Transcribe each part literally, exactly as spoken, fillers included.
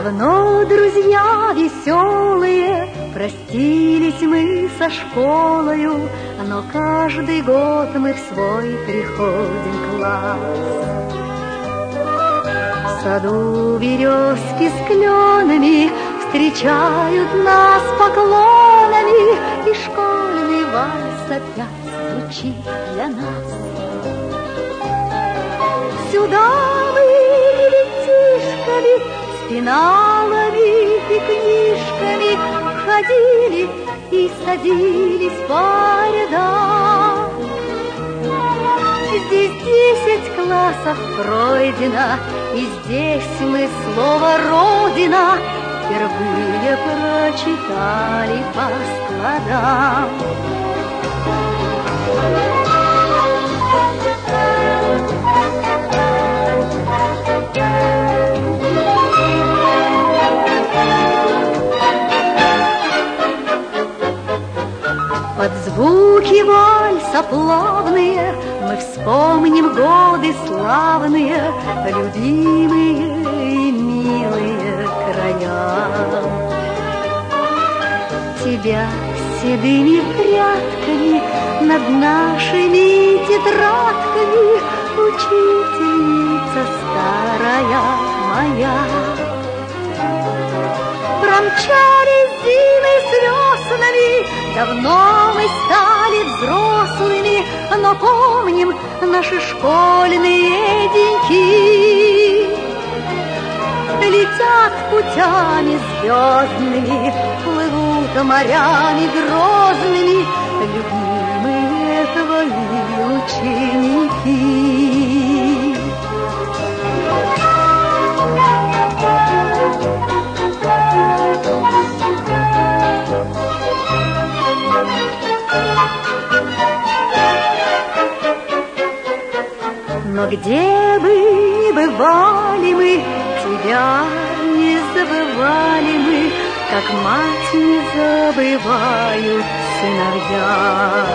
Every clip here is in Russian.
Давно, друзья веселые, простились мы со школою, но каждый год мы в свой приходим класс. В саду березки с кленами встречают нас поклонами, и школьный вальс опять звучит для нас. Сюда мы ребятишками, с пеналами и книжками ходили и садились по рядам. Здесь десять классов пройдено, и здесь мы слово «Родина» впервые прочитали по складам. Под звуки вальса плавные мы вспомним годы славные, любимые и милые края. Тебя седыми прядками над нашими тетрадками, учительница старая моя. Промчались зимы с веснами, давно мы стали взрослыми, но помним наши школьные деньки. Летят путями звездными, плывут морями грозными, любимые твои ученики. Но где бы ни бывали мы, тебя не забывали мы, как мать не забывают сыновья.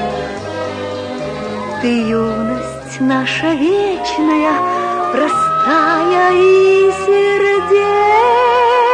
Ты юность наша вечная, простая и сердечная.